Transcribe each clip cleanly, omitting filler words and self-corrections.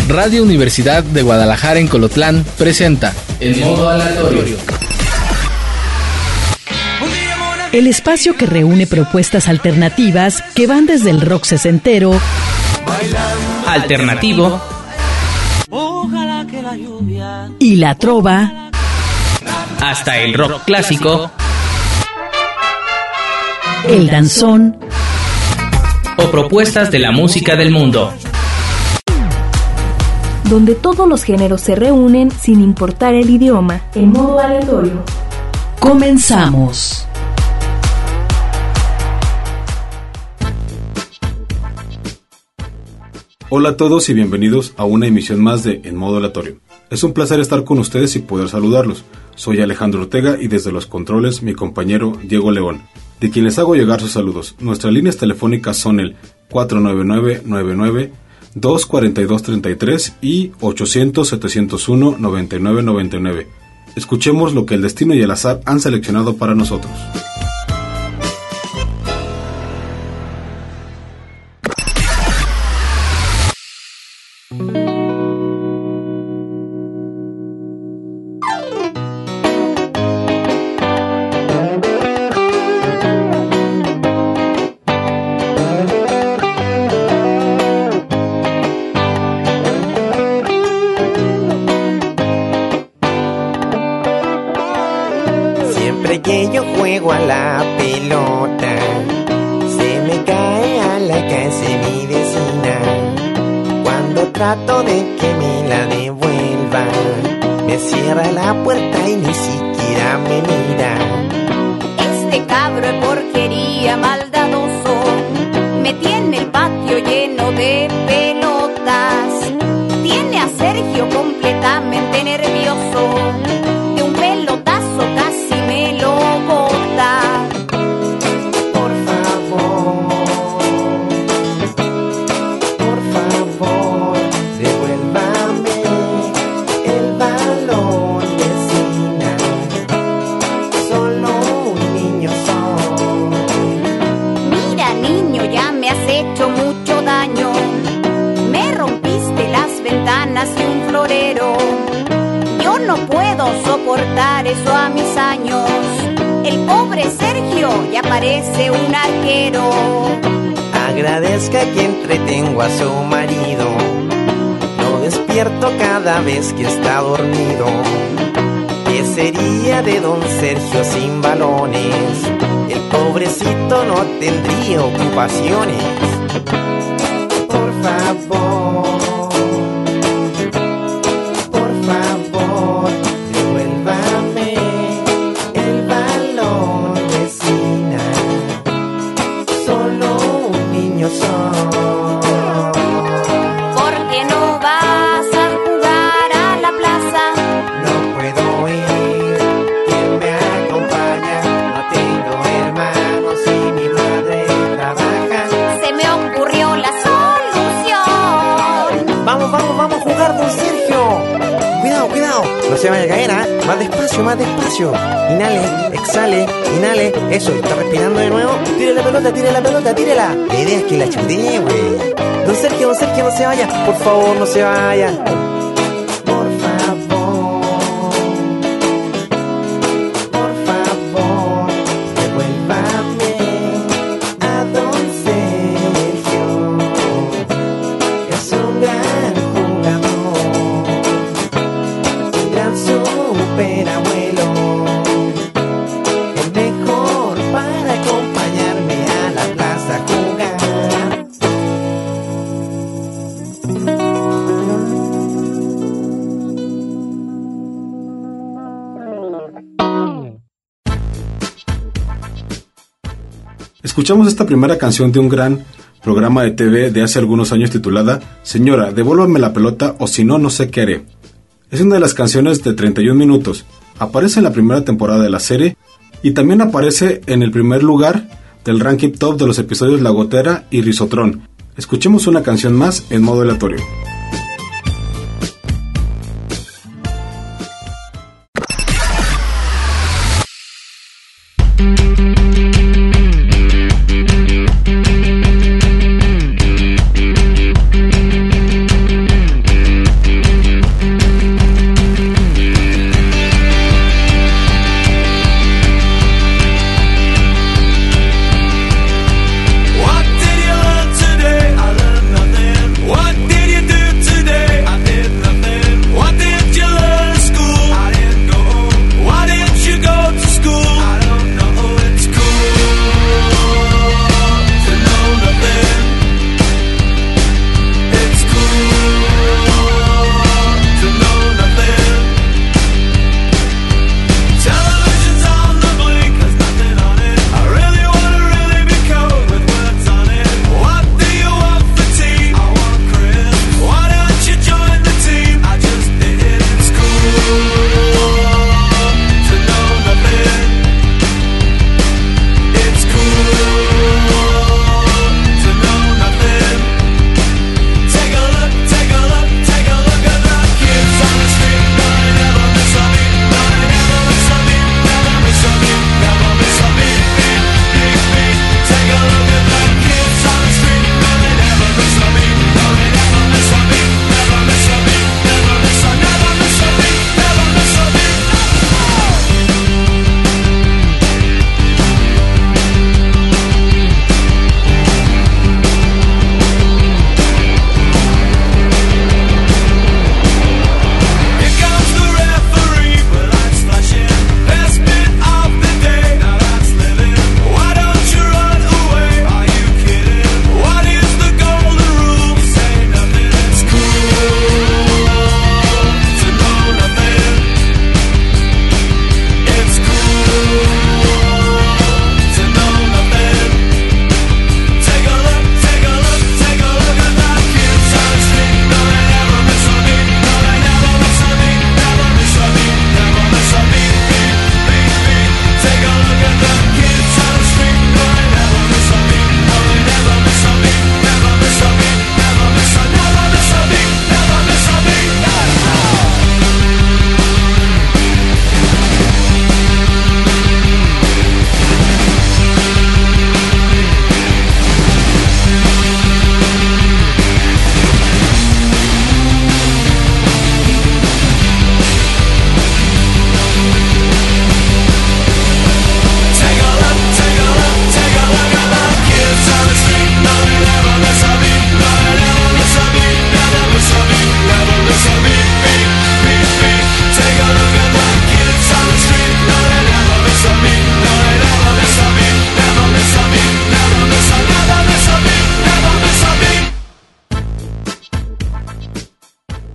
Radio Universidad de Guadalajara en Colotlán presenta En Modo Aleatorio. El espacio que reúne propuestas alternativas que van desde el rock sesentero, alternativo y la trova, hasta el rock clásico, el danzón o propuestas de la música del mundo, donde todos los géneros se reúnen sin importar el idioma, en modo aleatorio. Comenzamos. Hola a todos y bienvenidos a una emisión más de En Modo Aleatorio. Es un placer estar con ustedes y poder saludarlos. Soy Alejandro Ortega y desde los controles mi compañero Diego León, de quien les hago llegar sus saludos. Nuestras líneas telefónicas son el 499-99-242-33 y 800-701-9999. Escuchemos lo que el destino y el azar han seleccionado para nosotros. Que yo juego a la pelota, se me cae a la casa de mi vecina. Cuando trato de que me la devuelva, me cierra la puerta y ni siquiera me mira. Este cabro es porquería, maldadoso, me tiene el patio lleno de pelotas. Tiene a Sergio completamente nervioso, de un pelotazo casi me lo bota. Por favor, devuélvame el balón, vecina. Solo un niño soy. Mira, niño, ya me has hecho mucho daño. Me rompiste las ventanas y un florero. Yo no puedo soportar eso a mis años. El pobre Sergio ya parece un arquero. Agradezca que entretengo a su marido. Lo despierto cada vez que está dormido. ¿Qué sería de don Sergio sin balones? El pobrecito no tendría ocupaciones. Por favor, devuélvame el balón, vecina. Solo un niño soy. ¿Por qué no vas a jugar a la plaza? No puedo ir, ¿quién me acompaña? No tengo hermanos y mi madre trabaja. Se me ocurrió la solución. Vamos a jugar, don Sergio. Cuidado, no se vaya a caer, ¿ah? Más despacio. Inhale, exhale, inhale. Eso, está respirando de nuevo. Tire la pelota, tírela. La idea es que la chutee, güey. Don Sergio, no se vaya. Por favor, no se vaya. Por favor, devuélvame a don Sergio. Es un gran jugador, un gran superabuelo, el mejor para acompañarme a la plaza a jugar. Escuchamos esta primera canción de un gran programa de TV de hace algunos años titulada Señora, devuélvame la pelota o si no, no sé qué haré. Es una de las canciones de 31 minutos. Aparece en la primera temporada de la serie y también aparece en el primer lugar del ranking top de los episodios La Gotera y Risotrón. Escuchemos una canción más en modo aleatorio.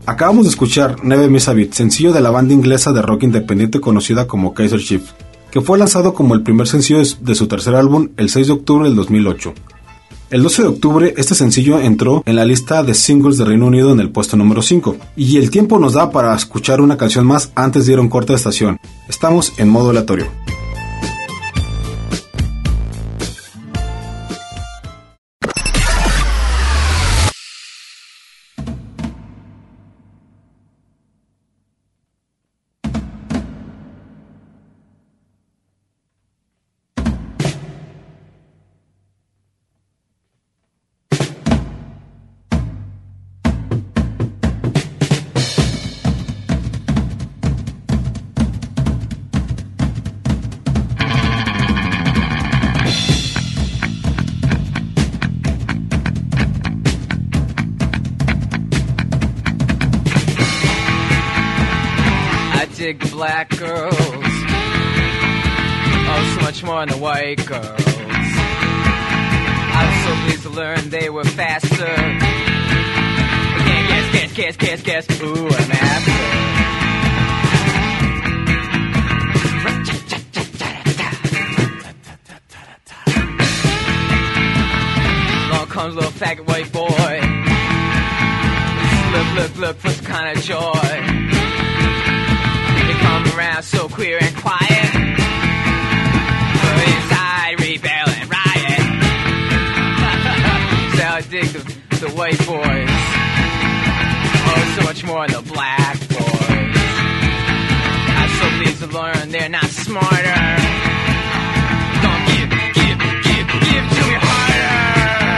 Acabamos de escuchar Never Miss a Beat, sencillo de la banda inglesa de rock independiente conocida como Kaiser Chiefs, que fue lanzado como el primer sencillo de su tercer álbum el 6 de octubre del 2008. El 12 de octubre este sencillo entró en la lista de singles de Reino Unido en el puesto número 5, y el tiempo nos da para escuchar una canción más antes de ir a un corte de estación. Estamos en modo aleatorio. dig the black girls, oh, so much more than the white girls. I was so pleased to learn they were faster. I can't guess, ooh, I'm after. Along comes a little faggot white boy. Look, for some kind of joy. They come around so queer and quiet, but inside rebel and riot. So I dig the white boys, oh, so much more than the black boys. I'm so pleased to learn they're not smarter. Don't give to me harder,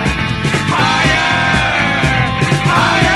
harder.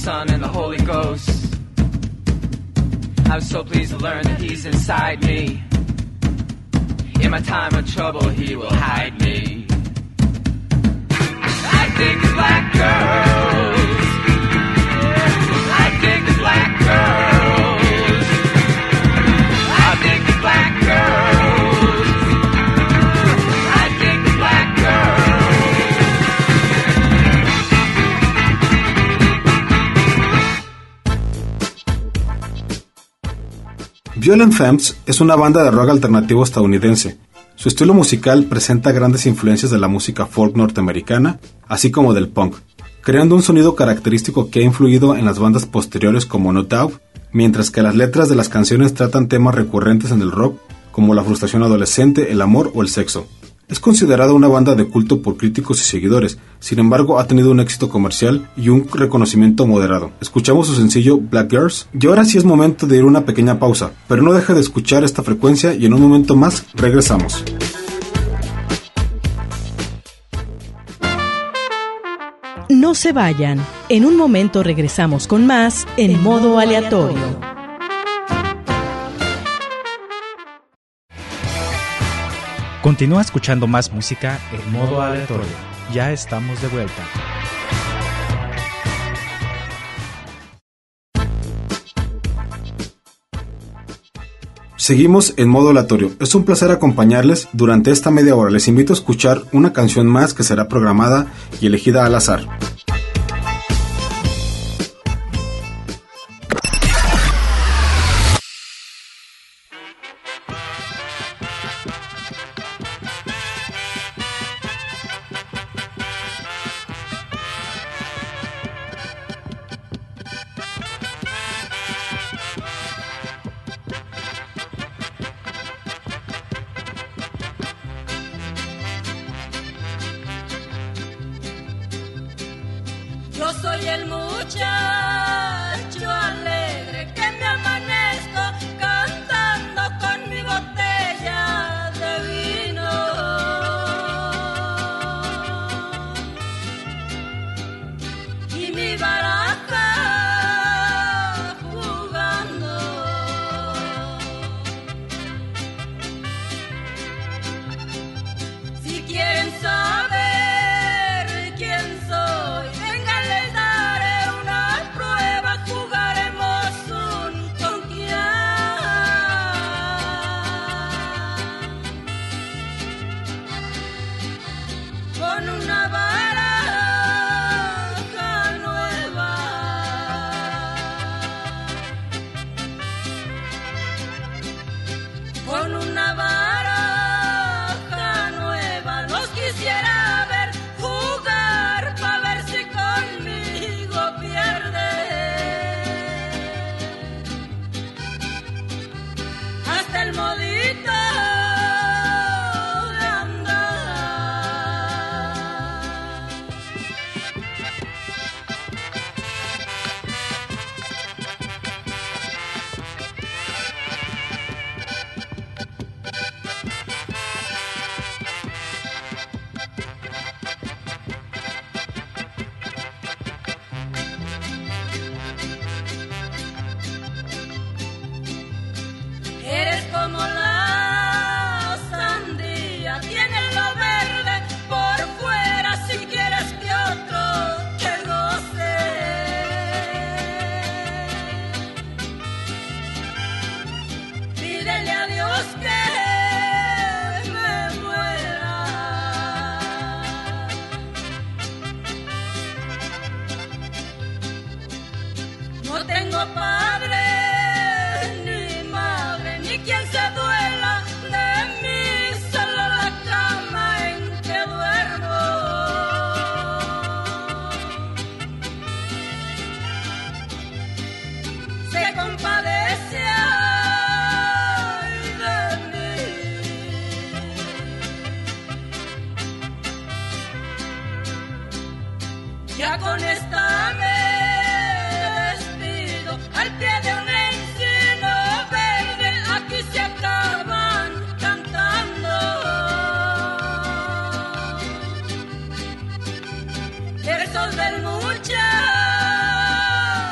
Son, and the Holy Ghost. I was so pleased to learn that He's inside me. In my time of trouble, He will hide me. I dig the black girls. I dig the black girls. I dig the black girls. I dig the black girls. Violent Femmes es una banda de rock alternativo estadounidense. Su estilo musical presenta grandes influencias de la música folk norteamericana, así como del punk, creando un sonido característico que ha influido en las bandas posteriores como No Doubt, mientras que las letras de las canciones tratan temas recurrentes en el rock, como la frustración adolescente, el amor o el sexo. Es considerada una banda de culto por críticos y seguidores, sin embargo ha tenido un éxito comercial y un reconocimiento moderado. Escuchamos su sencillo Black Girls, y ahora sí es momento de ir a una pequeña pausa, pero no deje de escuchar esta frecuencia y en un momento más regresamos. No se vayan, en un momento regresamos con más en modo aleatorio. Continúa escuchando más música en modo aleatorio. Ya estamos de vuelta. Seguimos en modo aleatorio. Es un placer acompañarles durante esta media hora. Les invito a escuchar una canción más que será programada y elegida al azar. Yo soy el muchacho alegre que me amanezco cantando con mi botella de vino. Y mi baraja jugando. Si quieren saber quién soy, les daré una prueba, jugaremos un con una baraja nueva. Con una baraja nueva los quisiera ver jugar para ver si conmigo pierde. Hasta el modito de andar. Eres como la sandía, tienes lo verde por fuera, si quieres que otro te goce. Pídele a Dios que me muera. No tengo padre ni madre, ni quien se duela de mí, solo la cama en que duermo. Se compadece ay de mí. Ya con esta me despido, al pie de un encino verde, aquí se acaban cantando. Versos del muchacho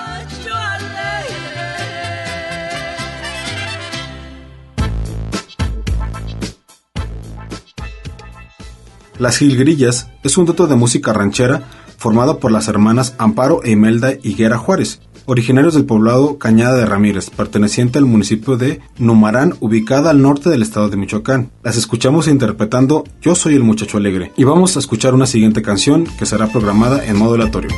Las Jilguerillas es un dueto de música ranchera formado por las hermanas Amparo e Imelda Higuera Juárez, originarios del poblado Cañada de Ramírez, perteneciente al municipio de Numarán, ubicada al norte del estado de Michoacán. Las escuchamos interpretando Yo soy el muchacho alegre. Y vamos a escuchar una siguiente canción que será programada en modo aleatorio.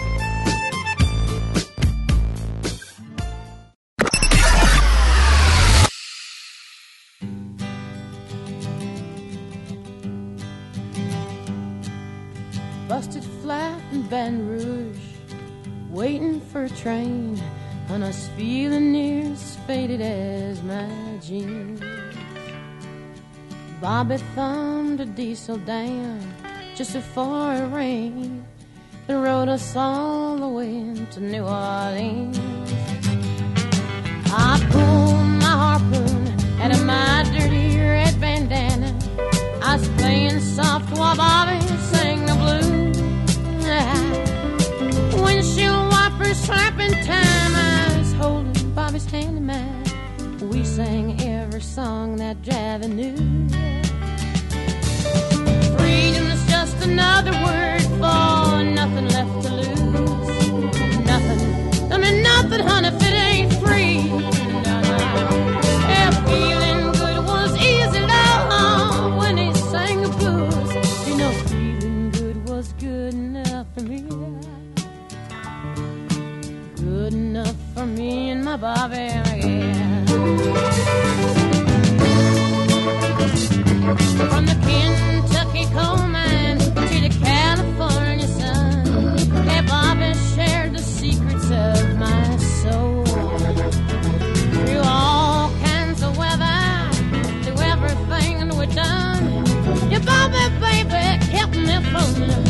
Busted flat in Baton Rouge, waiting for a train, and I was feeling near as faded as my jeans. Bobby thumbed a diesel down just before it rained and rode us all the way to New Orleans. I pulled my harpoon out of my dirty red bandana. I was playing soft while Bobby sang the blues. Windshield wipers slapping time, I was holding Bobby's hand in mine. We sang every song that Javi knew. Freedom's just another word for nothing left to lose. Nothing, I mean nothing, honey, if it ain't free. Yeah, feeling good was easy, love, when he sang the blues. You know, feeling good was good enough for me. Good enough for me and my Bobby, yeah. From the Kentucky coal mine to the California sun, hey, Bobby shared the secrets of my soul. Through all kinds of weather, through everything we've done, your Bobby, baby, kept me from the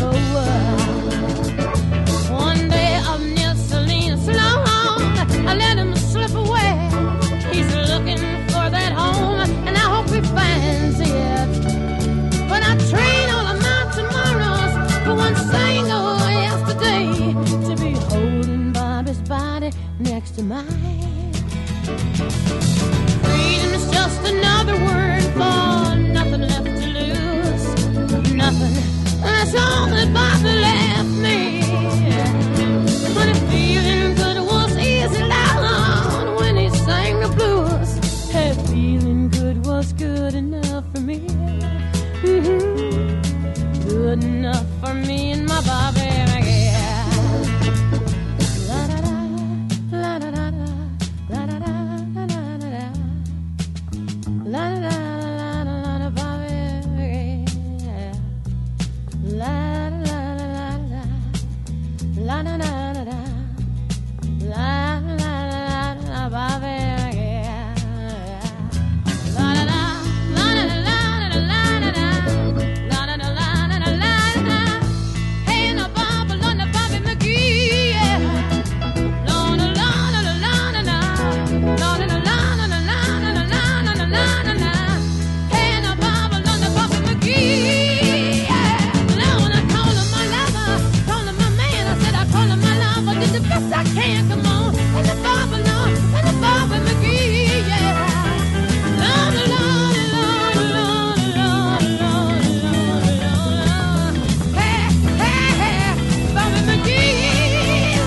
whole. One day of near Salinas long, I let him slip away. He's looking for that home, and I hope he finds it. But I trade all of my tomorrows for one single yesterday, to be holding Bobby's body next to mine. Freedom is just another word for nothing left to lose. Nothing, that's all that Bobby left me. But if feeling good was easy, loud when he sang the blues, hey, feeling good was good enough for me. Mm-hmm. Good enough for me and my Bobby, yeah. La da da, la da da da, la da da, la da da da, la da da, la da Bobby, yeah. La da da la da, la da da da, la da da Bobby, yeah. La da da, la da da. I can't, come on, and the Bobby Lord, and the Bobby McGee, yeah. Lord, Lord, Lord, Lord, Lord, Lord, Lord, Lord. Hey, hey, hey, Bobby McGee,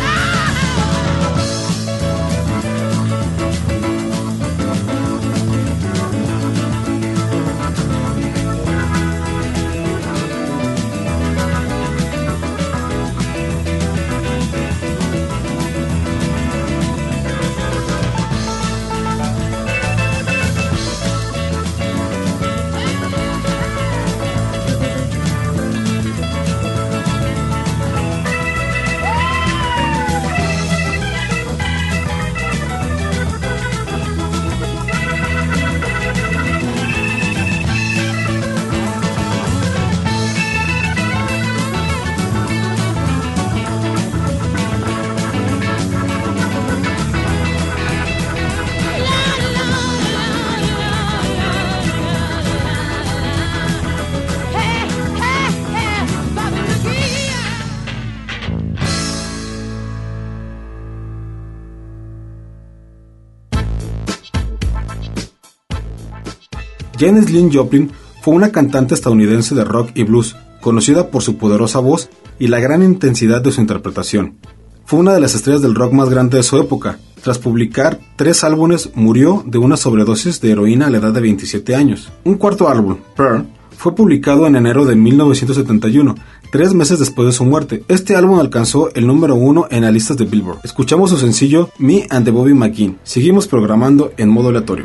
Janis Lyn Joplin fue una cantante estadounidense de rock y blues, conocida por su poderosa voz y la gran intensidad de su interpretación. Fue una de las estrellas del rock más grande de su época. Tras publicar 3 álbumes, murió de una sobredosis de heroína a la edad de 27 años. Un cuarto álbum, Pearl, fue publicado en enero de 1971, 3 meses después de su muerte. Este álbum alcanzó el número 1 en las listas de Billboard. Escuchamos su sencillo Me and the Bobby McGee. Seguimos programando en modo aleatorio.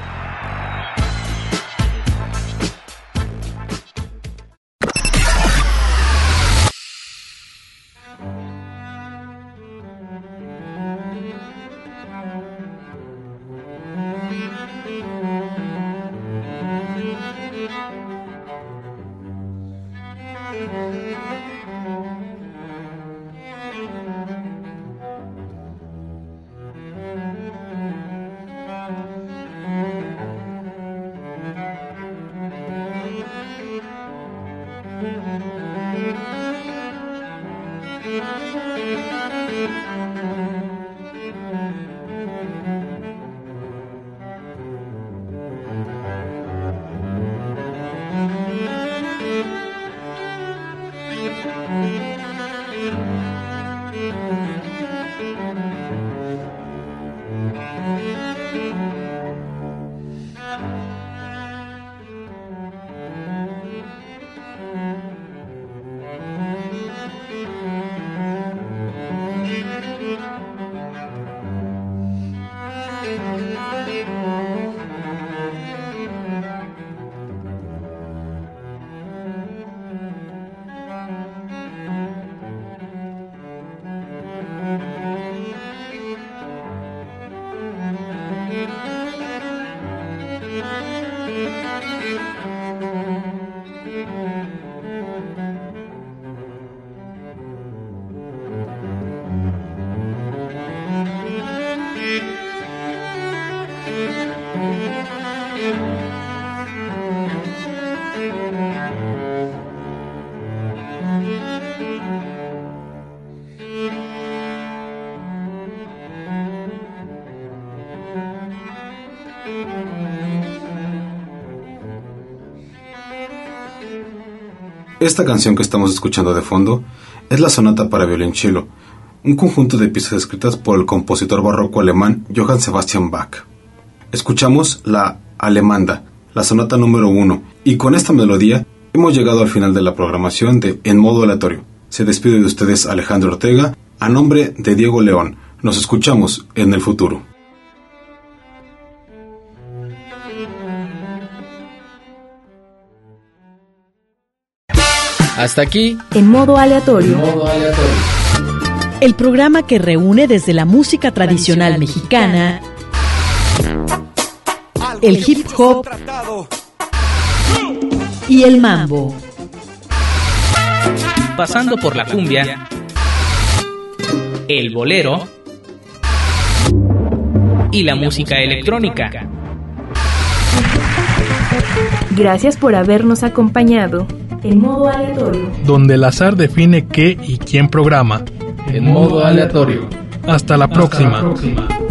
Esta canción que estamos escuchando de fondo es la sonata para violonchelo, un conjunto de piezas escritas por el compositor barroco alemán Johann Sebastian Bach. Escuchamos la Alemanda, la sonata número 1, y con esta melodía hemos llegado al final de la programación de En Modo Aleatorio. Se despide de ustedes Alejandro Ortega, a nombre de Diego León. Nos escuchamos en el futuro. Hasta aquí, En Modo Aleatorio. El programa que reúne desde la música tradicional mexicana, el hip hop y el mambo. Pasando por la cumbia, el bolero y la música electrónica. Gracias por habernos acompañado. En Modo Aleatorio. Donde el azar define qué y quién programa. En Modo Aleatorio. Hasta la próxima.